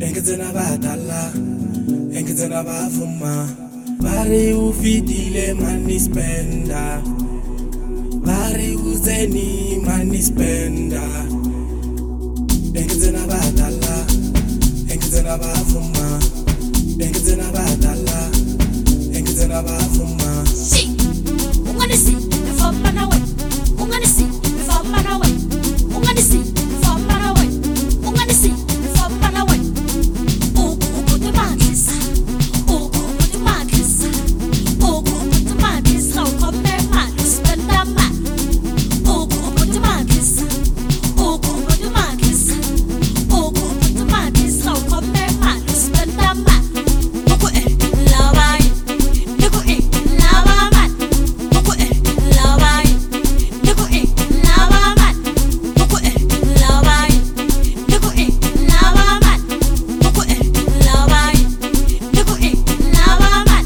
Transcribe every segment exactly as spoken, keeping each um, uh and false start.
engizena badala, engizena bavuma, bari ufitile mani spenda, bari uzeni mani spenda. Engizena badala, engizena bavuma, engizena badala, engizena bavuma. See, ungani see, before man away, ungani see, before man away, ungani see, before man away, ungani see, before man away. Oh, oh, put the markers, oh, oh, put the markers, oh, oh, put the markers. How come they man spend that man? Oh, oh, put the markers, oh, oh, put the markers, oh, oh, put the markers. How come they man spend that man? Boko eh, lawai, boko eh, lawa man, boko eh, lawai, boko eh, lawa man, boko eh, lawai, boko eh, lawa man, boko eh, lawai, boko eh, lawa man.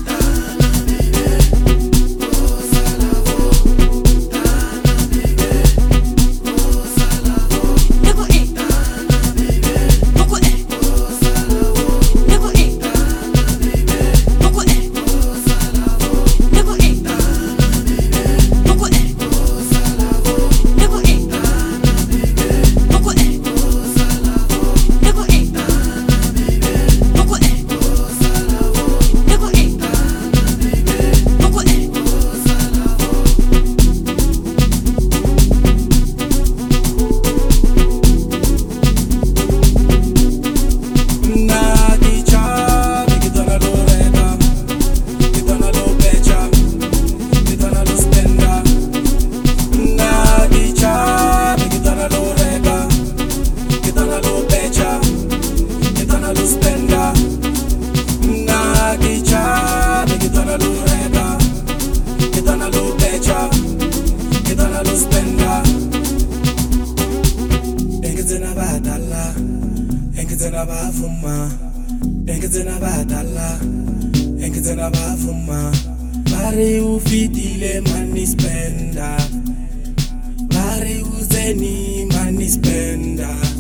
Boko eh, boko eh, boko eh, boko eh, boko eh, boko eh, boko eh, boko eh, boko eh, boko eh, boko eh, boko eh. Nagicha, Gitana lo reba, Gitana lo becha, Gitana lo spenda. Nagicha, Gitana lo reba, Gitana lo becha, Gitana lo spenda. Nagicha, Gitana lo reba, Gitana lo becha, Gitana lo spenda. Engizena badala, engizena bavuma, engizena badala, engizena bavuma, bari ufitile mani spenda, bari uzeni mani spenda.